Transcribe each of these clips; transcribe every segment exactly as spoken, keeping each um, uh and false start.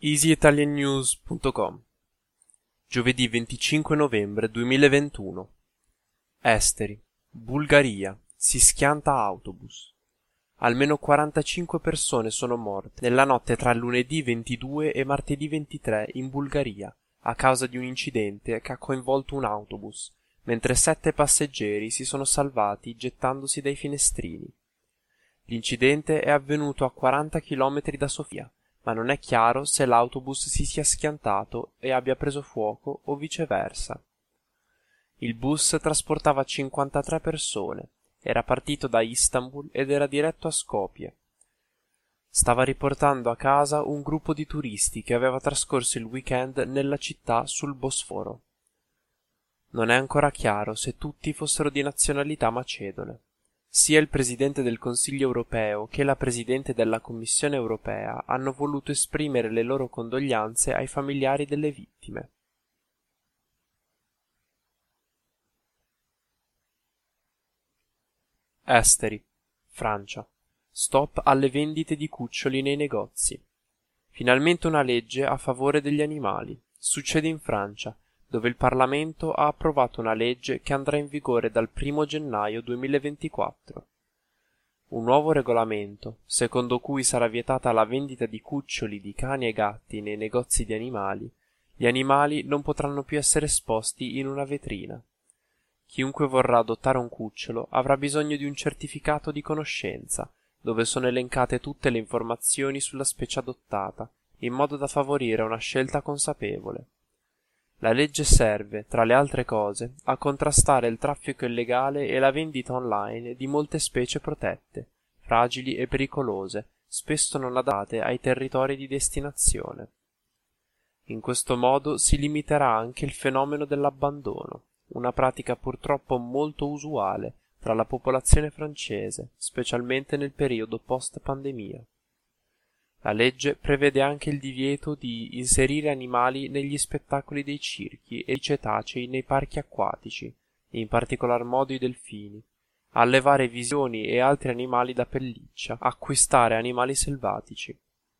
easy italian news punto com. Giovedì venticinque novembre duemilaventuno. Esteri. Bulgaria. Si schianta autobus. Almeno quarantacinque persone sono morte nella notte tra lunedì ventidue e martedì ventitré in Bulgaria a causa di un incidente che ha coinvolto un autobus, mentre sette passeggeri si sono salvati gettandosi dai finestrini. L'incidente è avvenuto a quaranta chilometri da Sofia, ma non è chiaro se l'autobus si sia schiantato e abbia preso fuoco o viceversa. Il bus trasportava cinquantatré persone, era partito da Istanbul ed era diretto a Skopje. Stava riportando a casa un gruppo di turisti che aveva trascorso il weekend nella città sul Bosforo. Non è ancora chiaro se tutti fossero di nazionalità macedone. Sia il Presidente del Consiglio europeo che la Presidente della Commissione europea hanno voluto esprimere le loro condoglianze ai familiari delle vittime. Esteri. Francia. Stop alle vendite di cuccioli nei negozi. Finalmente una legge a favore degli animali. Succede in Francia, dove il Parlamento ha approvato una legge che andrà in vigore dal primo gennaio duemilaventiquattro. Un nuovo regolamento, secondo cui sarà vietata la vendita di cuccioli di cani e gatti nei negozi di animali. Gli animali non potranno più essere esposti in una vetrina. Chiunque vorrà adottare un cucciolo avrà bisogno di un certificato di conoscenza, dove sono elencate tutte le informazioni sulla specie adottata, in modo da favorire una scelta consapevole. La legge serve, tra le altre cose, a contrastare il traffico illegale e la vendita online di molte specie protette, fragili e pericolose, spesso non adattate ai territori di destinazione. In questo modo si limiterà anche il fenomeno dell'abbandono, una pratica purtroppo molto usuale tra la popolazione francese, specialmente nel periodo post-pandemia. La legge prevede anche il divieto di inserire animali negli spettacoli dei circhi e i cetacei nei parchi acquatici, in particolar modo i delfini, allevare visioni e altri animali da pelliccia, acquistare animali selvatici.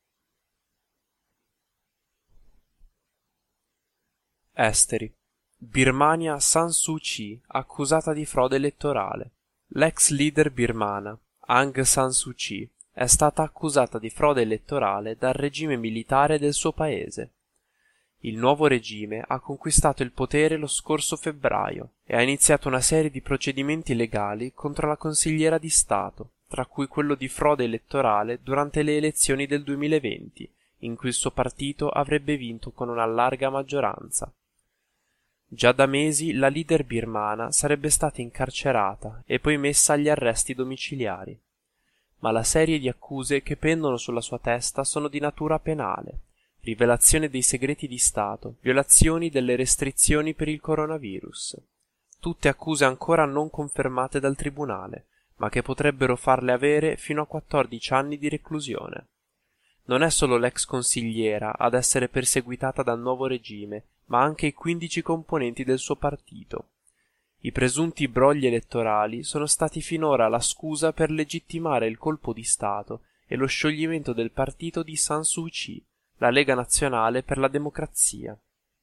Esteri. Birmania San Suu Kyi accusata di frode elettorale. L'ex leader birmana, Aung San Suu Kyi, è stata accusata di frode elettorale dal regime militare del suo paese. Il nuovo regime ha conquistato il potere lo scorso febbraio e ha iniziato una serie di procedimenti legali contro la consigliera di Stato, tra cui quello di frode elettorale durante le elezioni del duemilaventi, in cui il suo partito avrebbe vinto con una larga maggioranza. Già da mesi la leader birmana sarebbe stata incarcerata e poi messa agli arresti domiciliari. Ma la serie di accuse che pendono sulla sua testa sono di natura penale: rivelazione dei segreti di Stato, violazioni delle restrizioni per il coronavirus. Tutte accuse ancora non confermate dal tribunale, ma che potrebbero farle avere fino a quattordici anni di reclusione. Non è solo l'ex consigliera ad essere perseguitata dal nuovo regime, ma anche i quindici componenti del suo partito. I presunti brogli elettorali sono stati finora la scusa per legittimare il colpo di Stato e lo scioglimento del partito di San Suu Kyi, la Lega Nazionale per la Democrazia.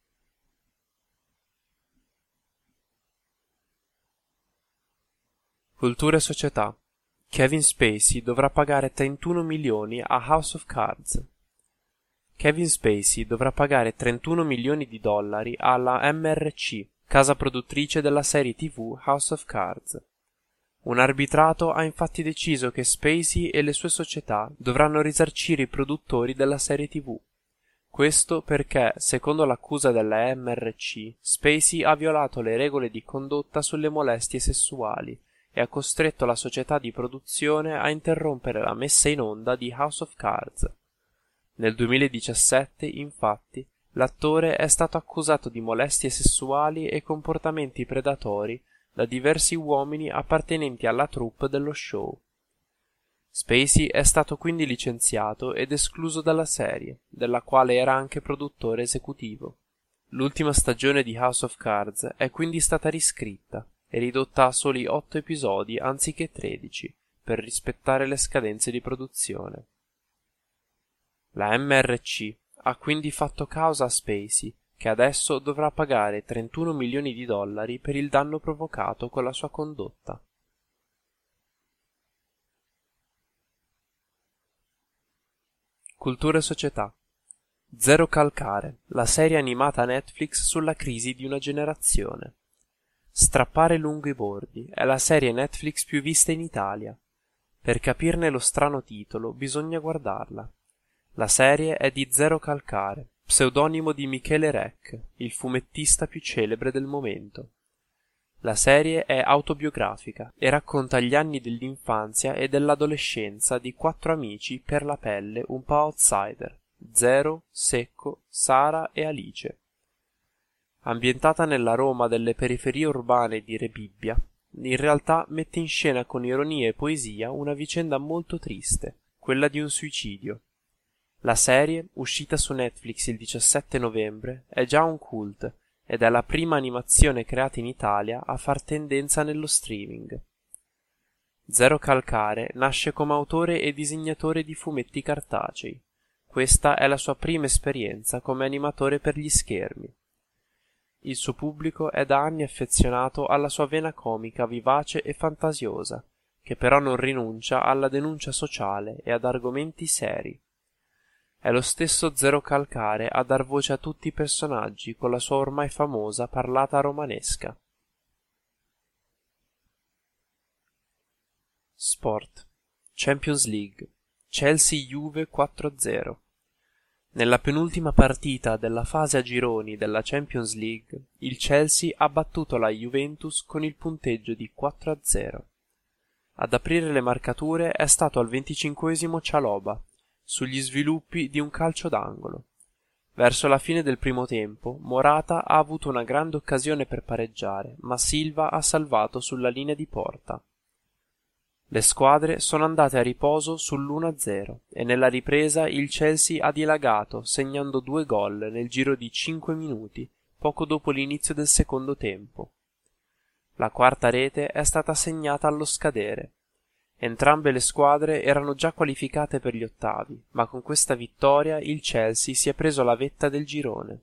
Cultura e società. Kevin Spacey dovrà pagare trentuno milioni a House of Cards. Kevin Spacey dovrà pagare trentuno milioni di dollari alla M R C, casa produttrice della serie tivù House of Cards. Un arbitrato ha infatti deciso che Spacey e le sue società dovranno risarcire i produttori della serie tivù. Questo perché, secondo l'accusa della M R C, Spacey ha violato le regole di condotta sulle molestie sessuali e ha costretto la società di produzione a interrompere la messa in onda di House of Cards. Nel duemiladiciassette, infatti, l'attore è stato accusato di molestie sessuali e comportamenti predatori da diversi uomini appartenenti alla troupe dello show. Spacey è stato quindi licenziato ed escluso dalla serie, della quale era anche produttore esecutivo. L'ultima stagione di House of Cards è quindi stata riscritta e ridotta a soli otto episodi anziché tredici, per rispettare le scadenze di produzione. La M R C ha quindi fatto causa a Spacey, che adesso dovrà pagare trentuno milioni di dollari per il danno provocato con la sua condotta. Cultura e società. Zero calcare, la serie animata Netflix sulla crisi di una generazione. Strappare lungo i bordi è la serie Netflix più vista in Italia. Per capirne lo strano titolo bisogna guardarla. La serie è di Zero Calcare, pseudonimo di Michele Rec, il fumettista più celebre del momento. La serie è autobiografica e racconta gli anni dell'infanzia e dell'adolescenza di quattro amici per la pelle un po' outsider: Zero, Secco, Sara e Alice. Ambientata nella Roma delle periferie urbane di Rebibbia, in realtà mette in scena con ironia e poesia una vicenda molto triste, quella di un suicidio. La serie, uscita su Netflix il diciassette novembre, è già un cult ed è la prima animazione creata in Italia a far tendenza nello streaming. Zero Calcare nasce come autore e disegnatore di fumetti cartacei. Questa è la sua prima esperienza come animatore per gli schermi. Il suo pubblico è da anni affezionato alla sua vena comica vivace e fantasiosa, che però non rinuncia alla denuncia sociale e ad argomenti seri. È lo stesso Zero Calcare a dar voce a tutti i personaggi con la sua ormai famosa parlata romanesca. Sport. Champions League. Chelsea-Juve quattro a zero. Nella penultima partita della fase a gironi della Champions League, il Chelsea ha battuto la Juventus con il punteggio di quattro a zero. Ad aprire le marcature è stato al venticinquesimo Cialoba, sugli sviluppi di un calcio d'angolo. Verso la fine del primo tempo, Morata ha avuto una grande occasione per pareggiare, ma Silva ha salvato sulla linea di porta. Le squadre sono andate a riposo sull'uno a zero e nella ripresa il Chelsea ha dilagato segnando due gol nel giro di cinque minuti, poco dopo l'inizio del secondo tempo. La quarta rete è stata segnata allo scadere. Entrambe le squadre erano già qualificate per gli ottavi, ma con questa vittoria il Chelsea si è preso la vetta del girone.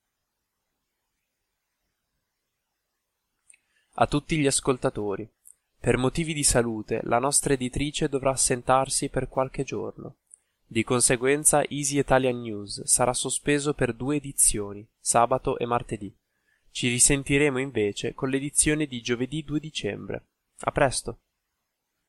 A tutti gli ascoltatori. Per motivi di salute la nostra editrice dovrà assentarsi per qualche giorno. Di conseguenza Easy Italian News sarà sospeso per due edizioni, sabato e martedì. Ci risentiremo invece con l'edizione di giovedì due dicembre. A presto!